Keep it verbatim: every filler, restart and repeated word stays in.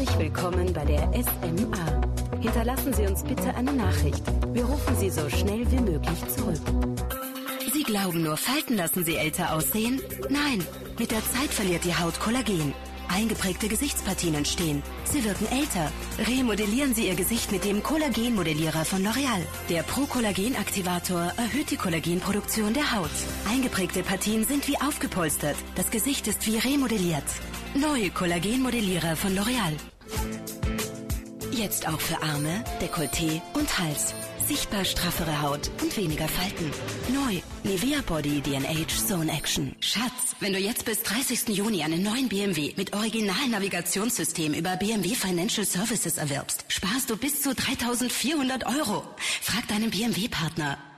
Herzlich willkommen bei der S M A. Hinterlassen Sie uns bitte eine Nachricht. Wir rufen Sie so schnell wie möglich zurück. Sie glauben, nur Falten lassen Sie älter aussehen? Nein, mit der Zeit verliert die Haut Kollagen. Eingeprägte Gesichtspartien entstehen. Sie wirken älter. Remodellieren Sie Ihr Gesicht mit dem Kollagenmodellierer von L'Oreal. Der Pro-Kollagen-Aktivator erhöht die Kollagenproduktion der Haut. Eingeprägte Partien sind wie aufgepolstert. Das Gesicht ist wie remodelliert. Neue Kollagenmodellierer von L'Oreal. Jetzt auch für Arme, Dekolleté und Hals. Sichtbar straffere Haut und weniger Falten. Neu, Nivea Body D N H Zone Action. Schatz, wenn du jetzt bis dreißigsten Juni einen neuen B M W mit Original-Navigationssystem über B M W Financial Services erwirbst, sparst du bis zu dreitausendvierhundert Euro. Frag deinen B M W-Partner.